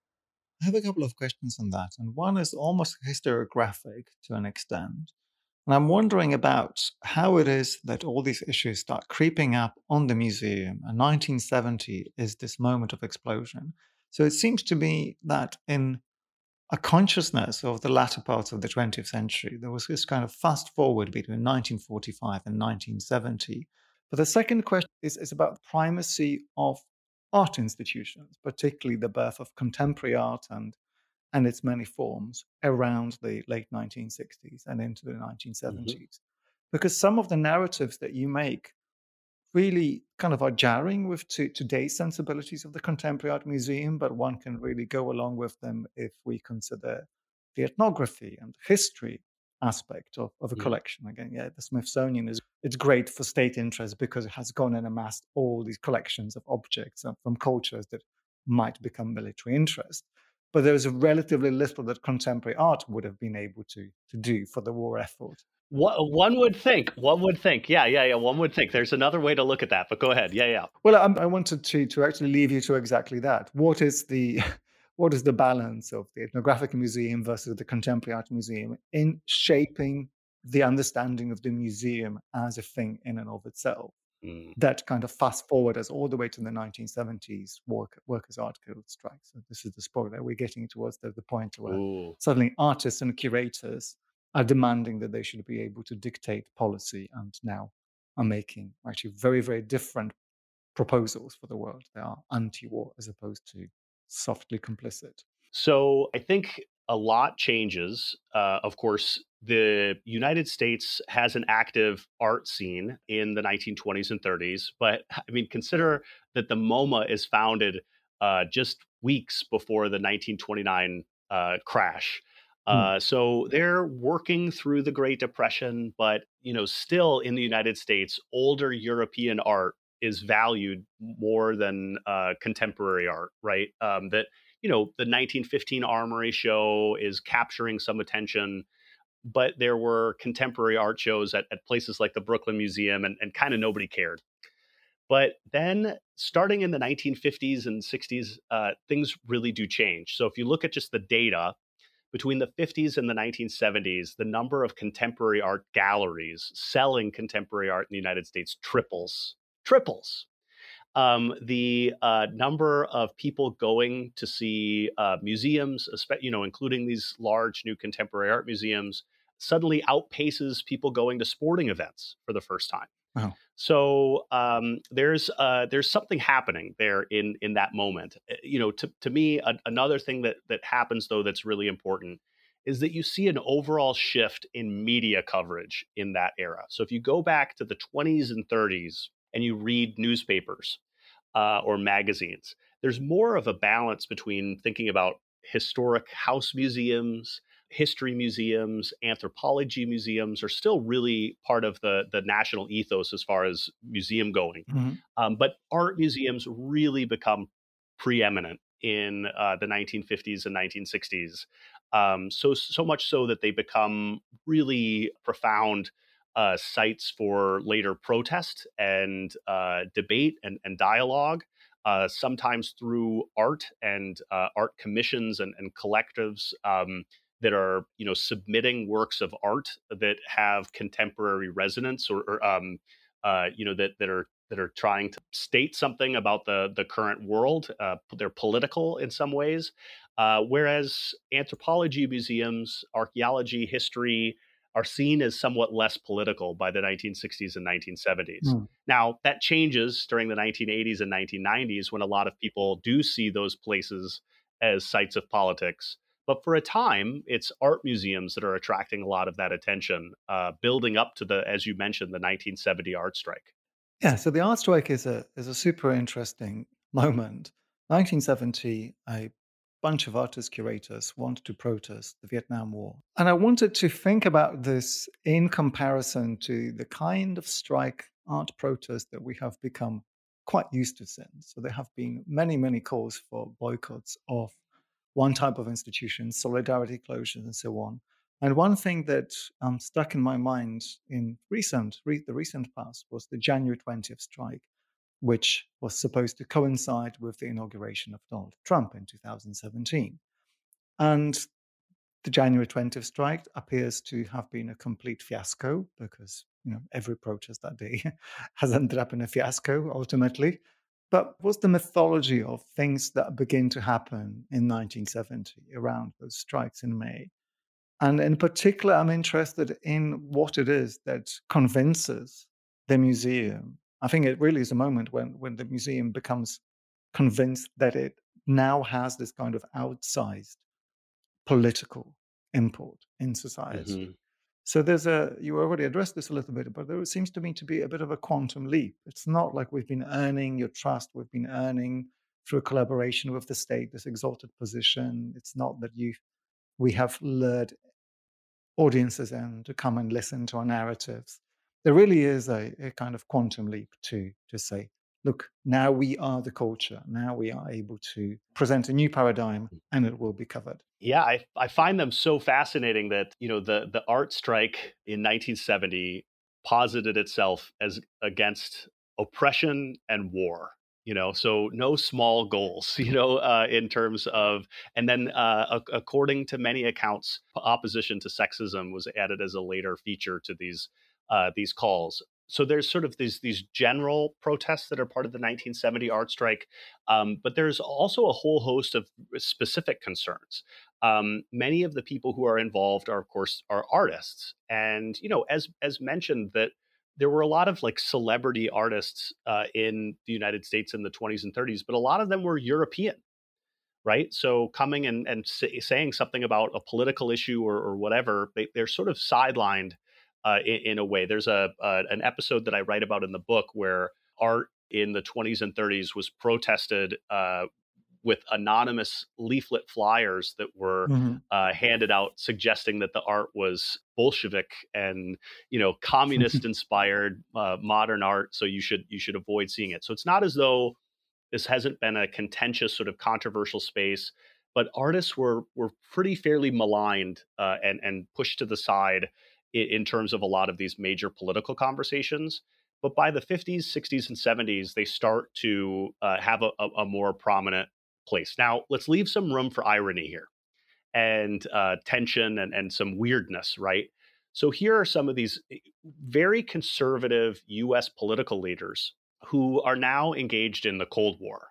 I have a couple of questions on that. And one is almost historiographic to an extent. And I'm wondering about how it is that all these issues start creeping up on the museum. And nineteen seventy is this moment of explosion. So it seems to me that in a consciousness of the latter parts of the twentieth century, there was this kind of fast forward between nineteen forty-five and nineteen seventy. But the second question is, is about the primacy of art institutions, particularly the birth of contemporary art and and its many forms around the late nineteen sixties and into the Mhm. nineteen seventies. Because some of the narratives that you make really kind of are jarring with to, today's sensibilities of the Contemporary Art Museum, but one can really go along with them if we consider the ethnography and history aspect of, of a Mhm. collection. Again, yeah, the Smithsonian is it's great for state interest because it has gone and amassed all these collections of objects uh, from cultures that might become military interest. But there is relatively little that contemporary art would have been able to, to do for the war effort. What one would think, one would think, yeah, yeah, yeah. One would think there's another way to look at that, but go ahead. Yeah, yeah. Well, I'm, I wanted to to actually leave you to exactly that. What is the what is the balance of the ethnographic museum versus the contemporary art museum in shaping the understanding of the museum as a thing in and of itself? Mm. That kind of fast forward us all the way to the nineteen seventies work, workers' art guild strike. So this is the spoiler. We're getting towards the, the point where Ooh. suddenly artists and curators are demanding that they should be able to dictate policy, and now are making actually very, very different proposals for the world. They are anti-war as opposed to softly complicit. So I think a lot changes. Uh, of course, the United States has an active art scene in the nineteen twenties and thirties, but I mean, consider that the MoMA is founded uh, just weeks before the nineteen twenty-nine uh, crash. Hmm. Uh, so they're working through the Great Depression, but you know, still in the United States, older European art is valued more than uh, contemporary art, right? Um, that you know, the nineteen fifteen Armory show is capturing some attention, but there were contemporary art shows at, at places like the Brooklyn Museum, and, and kind of nobody cared. But then starting in the nineteen fifties and sixties, uh, things really do change. So if you look at just the data between the fifties and the nineteen seventies, the number of contemporary art galleries selling contemporary art in the United States triples, triples. Um, the uh, number of people going to see uh, museums, espe- you know, including these large new contemporary art museums, suddenly outpaces people going to sporting events for the first time. Wow. So um, there's uh, there's something happening there in in that moment. Uh, You know, to to me, a, another thing that that happens though that's really important is that you see an overall shift in media coverage in that era. So if you go back to the twenties and thirties and you read newspapers uh, or magazines, there's more of a balance between thinking about historic house museums, history museums, anthropology museums are still really part of the, the national ethos as far as museum going. Mhm. Um, but art museums really become preeminent in uh, the nineteen fifties and nineteen sixties. Um, so, so much so that they become really profound uh, sites for later protest and uh, debate and, and dialogue. Uh, sometimes through art and uh, art commissions and, and collectives um, that are, you know, submitting works of art that have contemporary resonance or, or um, uh, you know, that that are that are trying to state something about the the current world. Uh, they're political in some ways, uh, whereas anthropology museums, archaeology, history are seen as somewhat less political by the nineteen sixties and nineteen seventies. Mm. Now, that changes during the nineteen eighties and nineteen nineties when a lot of people do see those places as sites of politics. But for a time, it's art museums that are attracting a lot of that attention, uh, building up to the, as you mentioned, the nineteen seventy art strike. Yeah, so the art strike is a is a super interesting moment. nineteen seventy, a bunch of artist curators wanted to protest the Vietnam War. And I wanted to think about this in comparison to the kind of strike art protest that we have become quite used to since. So there have been many, many calls for boycotts of one type of institution, solidarity closures, and so on. And one thing that um, stuck in my mind in recent, re- the recent past was the January twentieth strike, which was supposed to coincide with the inauguration of Donald Trump in two thousand seventeen. And the January twentieth strike appears to have been a complete fiasco because, you know, every protest that day has ended up in a fiasco ultimately. But what's the mythology of things that begin to happen in nineteen seventy around those strikes in May? And in particular, I'm interested in what it is that convinces the museum. I think it really is a moment when, when the museum becomes convinced that it now has this kind of outsized political import in society. Hmm. So there's a, you already addressed this a little bit, but there seems to me to be a bit of a quantum leap. It's not like we've been earning your trust, we've been earning through collaboration with the state this exalted position. It's not that you we have lured audiences in to come and listen to our narratives. There really is a, a kind of quantum leap to to say, look, now we are the culture. Now we are able to present a new paradigm, and it will be covered. Yeah, I, I find them so fascinating that, you know, the, the art strike in nineteen seventy posited itself as against oppression and war, you know, so no small goals, you know, uh, in terms of, and then uh, a- according to many accounts, opposition to sexism was added as a later feature to these uh, these calls. So there's sort of these these general protests that are part of the nineteen seventy art strike, um, but there's also a whole host of specific concerns. Um, many of the people who are involved are, of course, are artists, and you know, as as mentioned, that there were a lot of like celebrity artists uh, in the United States in the twenties and thirties, but a lot of them were European, right? So coming and and say, saying something about a political issue or, or whatever, they, they're sort of sidelined uh, in, in a way. There's a uh, an episode that I write about in the book where art in the twenties and thirties was protested uh, with anonymous leaflet flyers that were Mhm. uh, handed out, suggesting that the art was Bolshevik and, you know, communist inspired uh, modern art. So you should you should avoid seeing it. So it's not as though this hasn't been a contentious sort of controversial space, but artists were were pretty fairly maligned uh, and and pushed to the side in, in terms of a lot of these major political conversations. But by the fifties, sixties, and seventies, they start to uh, have a, a, a more prominent place. Now, let's leave some room for irony here and uh, tension and, and some weirdness, right? So here are some of these eh, very conservative U S political leaders who are now engaged in the Cold War.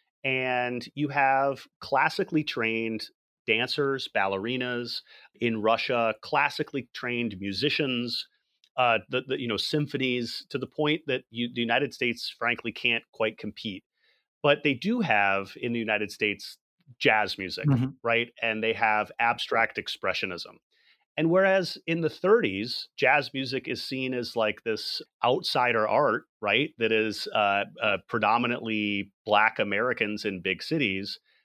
And you have classically trained dancers, ballerinas in Russia, classically trained musicians, uh, the, the you know symphonies, to the point that you, the United States, frankly, can't quite compete. But they do have in the United States jazz music, Mhm. right? And they have abstract expressionism. And whereas in the thirties, jazz music is seen as like this outsider art, right? That is uh, uh, predominantly Black Americans in big cities.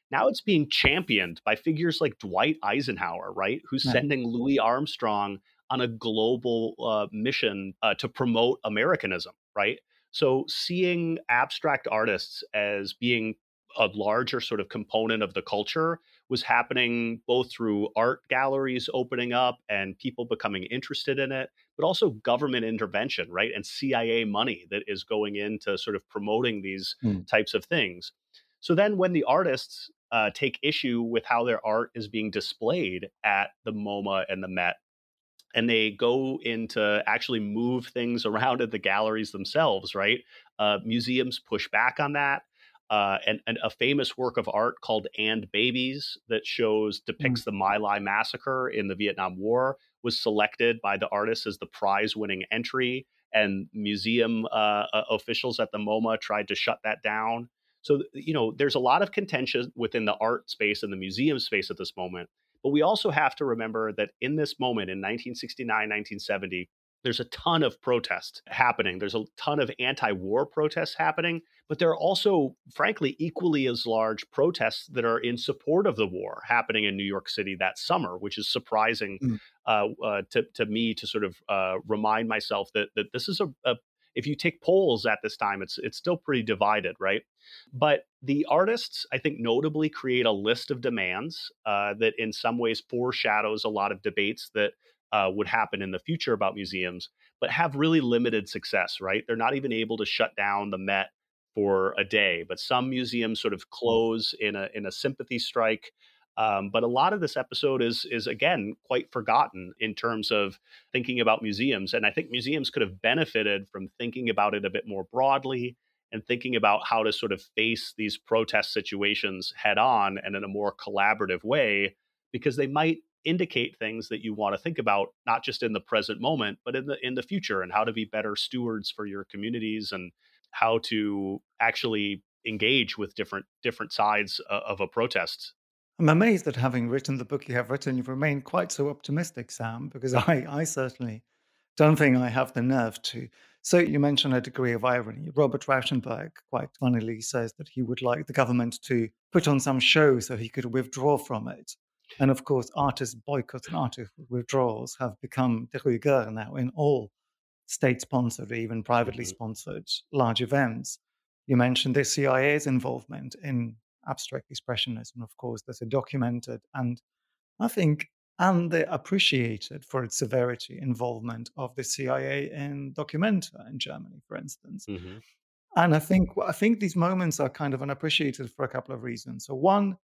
Now it's being championed by figures like Dwight Eisenhower, right? Who's Yeah. sending Louis Armstrong on a global uh, mission uh, to promote Americanism, right? So seeing abstract artists as being a larger sort of component of the culture was happening both through art galleries opening up and people becoming interested in it, but also government intervention, right? And C I A money that is going into sort of promoting these Mm. types of things. So then when the artists uh, take issue with how their art is being displayed at the MoMA and the Met, and they go into actually move things around at the galleries themselves, right? Uh, museums push back on that. Uh, and, and a famous work of art called And Babies that shows depicts Mm. the My Lai massacre in the Vietnam War was selected by the artist as the prize-winning entry, and museum uh, uh, officials at the MoMA tried to shut that down. So, you know, there's a lot of contention within the art space and the museum space at this moment. But we also have to remember that in this moment in nineteen sixty-nine, nineteen seventy, there's a ton of protest happening. There's a ton of anti-war protests happening, but there are also, frankly, equally as large protests that are in support of the war happening in New York City that summer, which is surprising Mm. uh, uh, to, to me to sort of uh, remind myself that that this is a, a if you take polls at this time, it's it's still pretty divided, right? But the artists, I think, notably create a list of demands uh, that in some ways foreshadows a lot of debates that uh, would happen in the future about museums, but have really limited success, right? They're not even able to shut down the Met for a day, but some museums sort of close in a in a sympathy strike. Um, but a lot of this episode is is again quite forgotten in terms of thinking about museums, and I think museums could have benefited from thinking about it a bit more broadly and thinking about how to sort of face these protest situations head on and in a more collaborative way, because they might indicate things that you want to think about, not just in the present moment, but in the in the future, and how to be better stewards for your communities and how to actually engage with different different sides uh, of a protest. I'm amazed that having written the book you have written, you've remained quite so optimistic, Sam, because I, I certainly don't think I have the nerve to. So you mentioned a degree of irony. Robert Rauschenberg quite funnily says that he would like the government to put on some show so he could withdraw from it. And of course, artist boycotts and artist withdrawals have become de rigueur now in all state-sponsored, or even privately Mhm. sponsored large events. You mentioned the C I A's involvement in abstract expressionism. Of course, there's a documented and I think underappreciated for its severity involvement of the C I A in Documenta in Germany, for instance. Mhm. And I think I think these moments are kind of unappreciated for a couple of reasons. So one,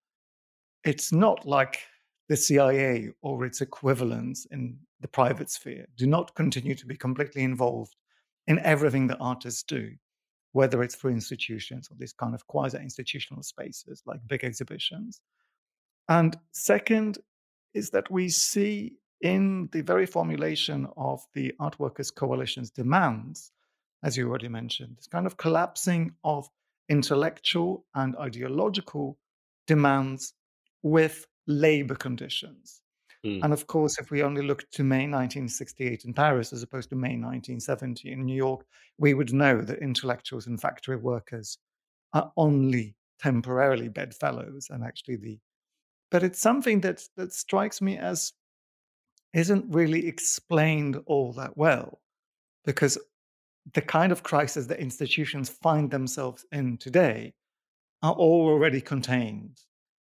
it's not like the C I A or its equivalents in the private sphere do not continue to be completely involved in everything that artists do, whether it's for institutions or these kind of quasi-institutional spaces like big exhibitions. And second is that we see in the very formulation of the Art Workers Coalition's demands, as you already mentioned, this kind of collapsing of intellectual and ideological demands with labor conditions. Mm. And of course, if we only look to May nineteen sixty-eight in Paris as opposed to May nineteen seventy in New York, we would know that intellectuals and factory workers are only temporarily bedfellows. And actually, the but it's something that that strikes me as isn't really explained all that well, because the kind of crisis that institutions find themselves in today are all already contained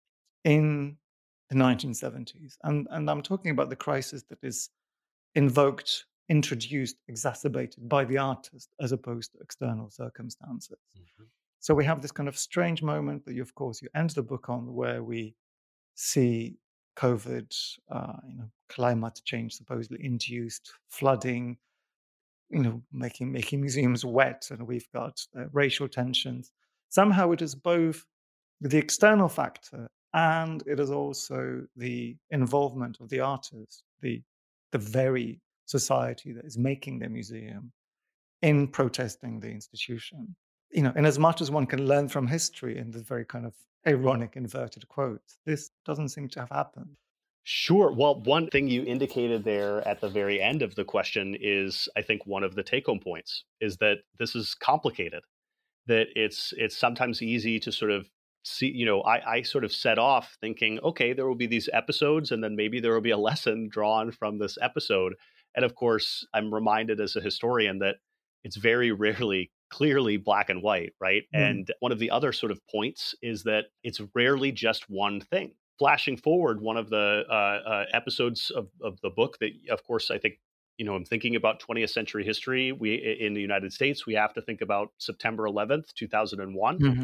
in the nineteen seventies. And, and I'm talking about the crisis that is invoked, introduced, exacerbated by the artist as opposed to external circumstances. Mhm. So we have this kind of strange moment that you, of course, you end the book on, where we see COVID, uh, you know, climate change supposedly induced flooding, you know, making making museums wet, and we've got uh, racial tensions. Somehow, it is both the external factor and it is also the involvement of the artist, the the very society that is making the museum in protesting the institution. You know, in as much as one can learn from history in the very kind of ironic inverted quotes, this doesn't seem to have happened. Sure. Well, one thing you indicated there at the very end of the question is, I think, one of the take-home points is that this is complicated, that it's it's sometimes easy to sort of see, you know, I, I sort of set off thinking, okay, there will be these episodes, and then maybe there will be a lesson drawn from this episode. And of course, I'm reminded as a historian that it's very rarely clearly black and white, right? Mm. And one of the other sort of points is that it's rarely just one thing. Flashing forward, one of the uh, uh, episodes of, of the book that, of course, I think, you know, I'm thinking about twentieth century history. We in the United States, we have to think about September eleventh, two thousand one, Mm-hmm.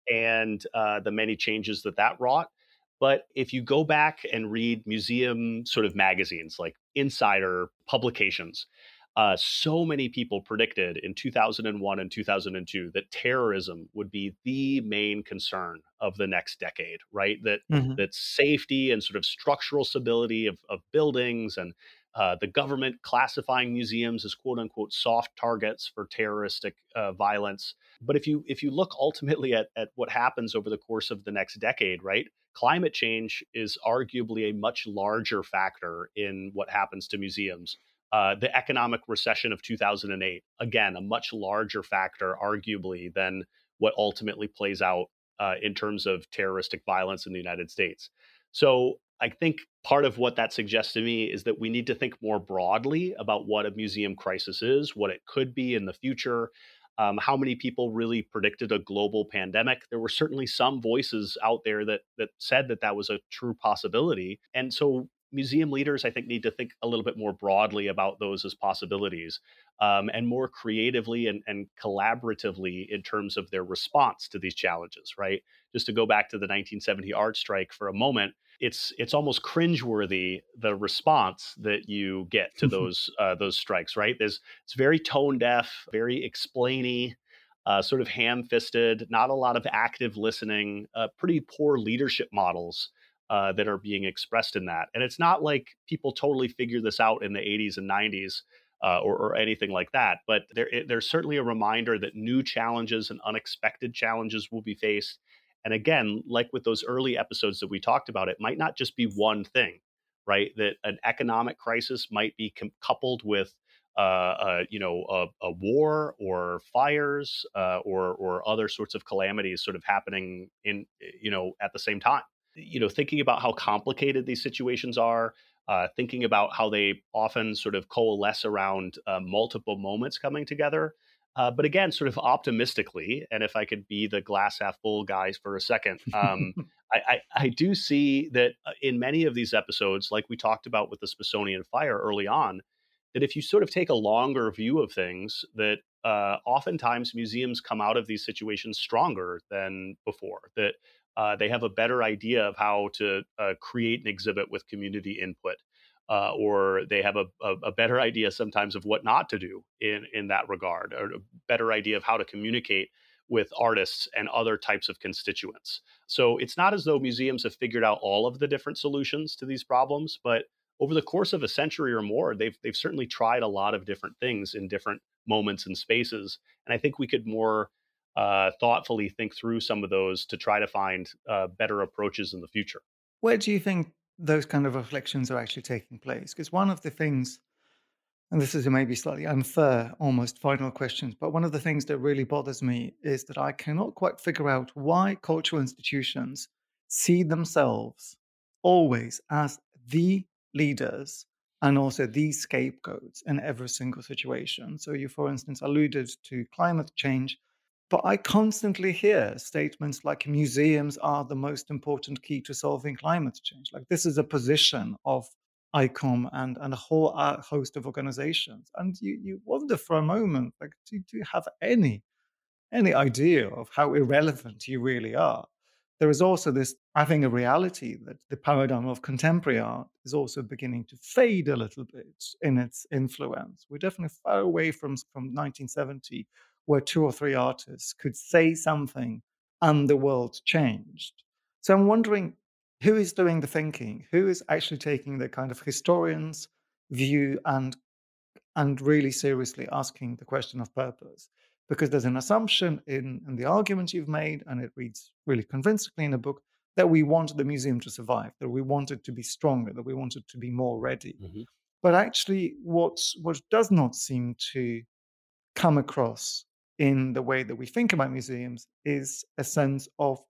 and uh, the many changes that that wrought. But if you go back and read museum sort of magazines like Insider publications, uh, so many people predicted in two thousand one and two thousand two that terrorism would be the main concern of the next decade, right? That Mm-hmm. that safety and sort of structural stability of, of buildings, and uh, the government classifying museums as quote unquote soft targets for terroristic uh, violence. But if you if you look ultimately at, at what happens over the course of the next decade, right? Climate change is arguably a much larger factor in what happens to museums. Uh, the economic recession of two thousand eight, again, a much larger factor, arguably, than what ultimately plays out uh, in terms of terroristic violence in the United States. So I think part of what that suggests to me is that we need to think more broadly about what a museum crisis is, what it could be in the future. Um, how many people really predicted a global pandemic? There were certainly some voices out there that that said that that was a true possibility. And so museum leaders, I think, need to think a little bit more broadly about those as possibilities, um, and more creatively and, and collaboratively in terms of their response to these challenges, right? Just to go back to the nineteen seventy art strike for a moment, it's it's almost cringeworthy, the response that you get to those uh, those strikes, right? There's it's very tone deaf, very explainy, uh, sort of ham fisted, not a lot of active listening, uh, pretty poor leadership models uh, that are being expressed in that. And it's not like people totally figure this out in the eighties and nineties. Uh, or, or anything like that. But there, it, there's certainly a reminder that new challenges and unexpected challenges will be faced. And again, like with those early episodes that we talked about, it might not just be one thing, right? That an economic crisis might be com- coupled with, uh, uh, you know, a, a war or fires uh, or or other sorts of calamities sort of happening in, you know, at the same time. You know, thinking about how complicated these situations are, uh, thinking about how they often sort of coalesce around uh, multiple moments coming together. Uh, but again, sort of optimistically, and if I could be the glass half full guys for a second, um, I, I, I do see that uh, in many of these episodes, like we talked about with the Smithsonian fire early on, that if you sort of take a longer view of things, that uh, oftentimes museums come out of these situations stronger than before, that uh, they have a better idea of how to uh, create an exhibit with community input. Uh, or they have a, a, a better idea sometimes of what not to do in, in that regard, or a better idea of how to communicate with artists and other types of constituents. So it's not as though museums have figured out all of the different solutions to these problems, but over the course of a century or more, they've they've certainly tried a lot of different things in different moments and spaces. And I think we could more uh, thoughtfully think through some of those to try to find uh, better approaches in the future. Where do you think those kind of reflections are actually taking place? Because one of the things, and this is a maybe slightly unfair, almost final questions, but one of the things that really bothers me is that I cannot quite figure out why cultural institutions see themselves always as the leaders and also the scapegoats in every single situation. So you, for instance, alluded to climate change, but I constantly hear statements like museums are the most important key to solving climate change. Like this is a position of ICOM and, and a whole uh, host of organizations. And you, you wonder for a moment, like, do, do you have any any idea of how irrelevant you really are? There is also this, I think, a reality that the paradigm of contemporary art is also beginning to fade a little bit in its influence. We're definitely far away from, from nineteen seventy, where two or three artists could say something and the world changed. So I'm wondering who is doing the thinking, who is actually taking the kind of historian's view and and really seriously asking the question of purpose. Because there's an assumption in, in the argument you've made, and it reads really convincingly in a book, that we want the museum to survive, that we want it to be stronger, that we want it to be more ready. Mm-hmm. But actually, what, what does not seem to come across in the way that we think about museums is a sense of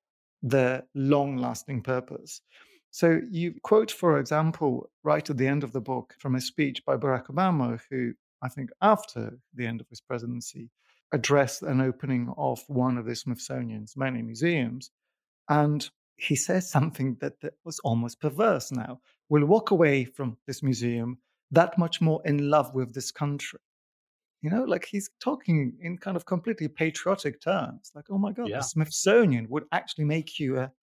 their long-lasting purpose. So you quote, for example, right at the end of the book from a speech by Barack Obama, who I think after the end of his presidency addressed an opening of one of the Smithsonian's many museums. And he says something that, that was almost perverse now. We'll walk away from this museum that much more in love with this country. You know, like he's talking in kind of completely patriotic terms. Like, oh my God, the Yeah. Smithsonian would actually make you a,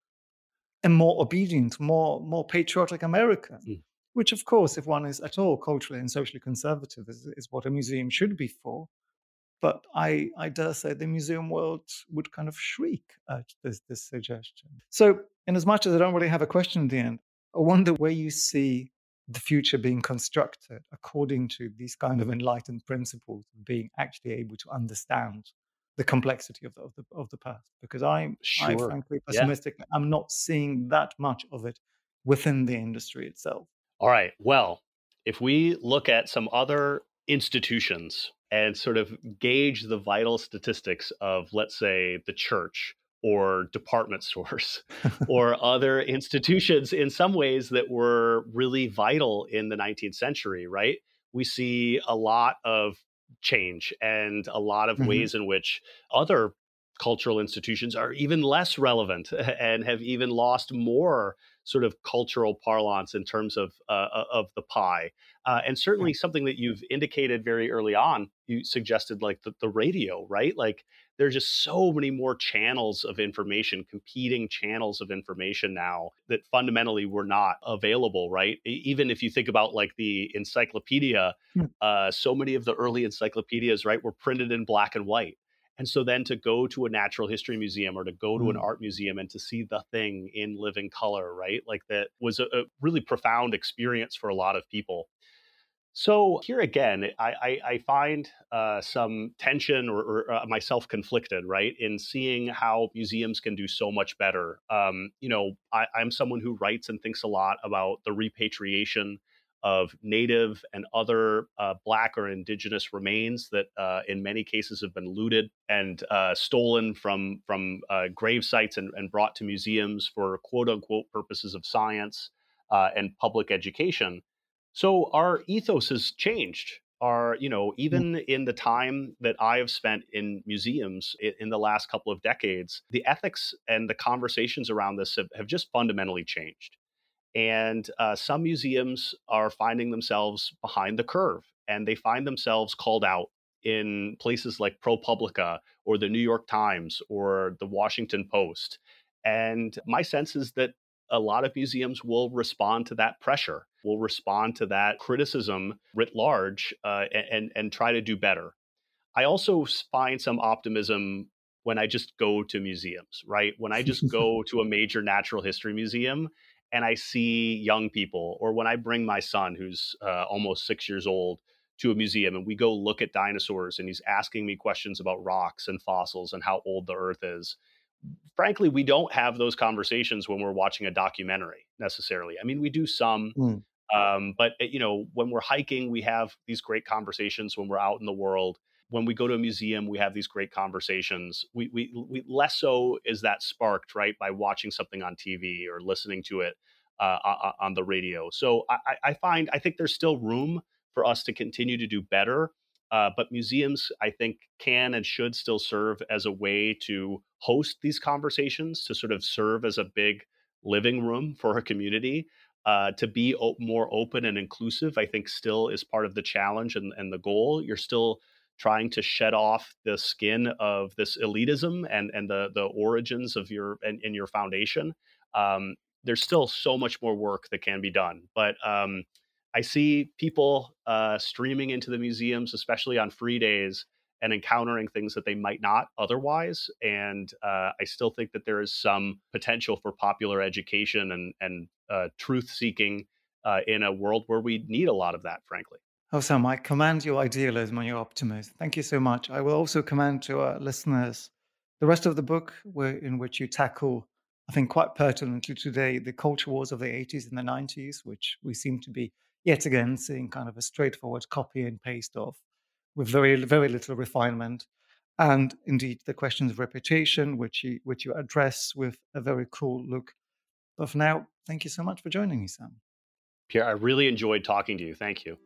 a more obedient, more, more patriotic American. Mm. Which, of course, if one is at all culturally and socially conservative, is, is what a museum should be for. But I, I dare say the museum world would kind of shriek at this, this suggestion. So, in as much as I don't really have a question at the end, I wonder where you see the future being constructed according to these kind of enlightened principles of being actually able to understand the complexity of the, of the, of the past. Because I'm, I Sure. frankly Yeah. pessimistic. I'm not seeing that much of it within the industry itself. All right. Well, if we look at some other institutions and sort of gauge the vital statistics of, let's say, the church or department stores or other institutions in some ways that were really vital in the nineteenth century, right? We see a lot of change and a lot of Mhm. ways in which other cultural institutions are even less relevant and have even lost more sort of cultural parlance in terms of uh, of the pie. Uh, and certainly something that you've indicated very early on, you suggested like the, the radio, right? Like there's just so many more channels of information, competing channels of information now that fundamentally were not available, right? E- Even if you think about like the encyclopedia, Hmm. uh, so many of the early encyclopedias, right, were printed in black and white. And so then to go to a natural history museum or to go to an Mm. art museum and to see the thing in living color, right? Like that was a, a really profound experience for a lot of people. So here again, I, I, I find uh, some tension or, or uh, myself conflicted, right, in seeing how museums can do so much better. Um, you know, I, I'm someone who writes and thinks a lot about the repatriation of Native and other uh, Black or Indigenous remains that, uh, in many cases, have been looted and uh, stolen from from uh, grave sites and, and brought to museums for quote unquote purposes of science uh, and public education. So our ethos has changed. Our, you know, Mm. even in the time that I have spent in museums in, in the last couple of decades, the ethics and the conversations around this have, have just fundamentally changed. And uh, some museums are finding themselves behind the curve and they find themselves called out in places like ProPublica or the New York Times or the Washington Post. And my sense is that a lot of museums will respond to that pressure, will respond to that criticism writ large, uh, and, and try to do better. I also find some optimism when I just go to museums, right? When I just go to a major natural history museum and I see young people, or when I bring my son, who's uh, almost six years old, to a museum and we go look at dinosaurs and he's asking me questions about rocks and fossils and how old the earth is. Frankly, we don't have those conversations when we're watching a documentary necessarily. I mean, we do some, Mm. um, but you know, when we're hiking, we have these great conversations. When we're out in the world, when we go to a museum, we have these great conversations. We, we, we less so is that sparked, right, by watching something on T V or listening to it uh, o- on the radio. So I, I I find I think there's still room for us to continue to do better. Uh, but museums, I think, can and should still serve as a way to host these conversations, to sort of serve as a big living room for a community. Uh, to be o- more open and inclusive, I think still is part of the challenge and, and the goal. You're still trying to shed off the skin of this elitism and, and the, the origins of your and, and your foundation. Um, there's still so much more work that can be done. But um, I see people uh, streaming into the museums, especially on free days, and encountering things that they might not otherwise. And uh, I still think that there is some potential for popular education and, and uh, truth seeking uh, in a world where we need a lot of that, frankly. Oh, Sam, I commend your idealism and your optimism. Thank you so much. I will also commend to our listeners the rest of the book, where, in which you tackle, I think, quite pertinently today, the culture wars of the eighties and the nineties, which we seem to be yet again seeing kind of a straightforward copy and paste of, with very, very little refinement. and indeed the questions of reputation, which you, which you address with a very cool look. But for now, thank you so much for joining me, Sam. Pierre, I really enjoyed talking to you. Thank you.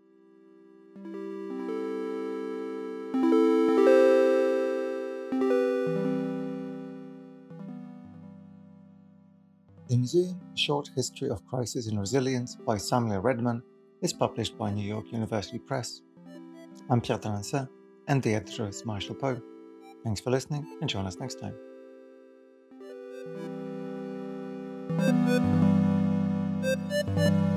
The Museum: A Short History of Crisis and Resilience by Samuel Redman is published by New York University Press. I'm Pierre Delancey, and the editor is Marshall Poe. Thanks for listening, and join us next time.